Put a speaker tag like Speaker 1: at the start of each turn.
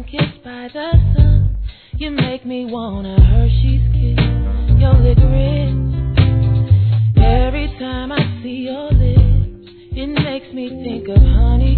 Speaker 1: kissed by the sun. You make me want a Hershey's kiss. Your licorice. Every time I see your lips, it makes me think of honey.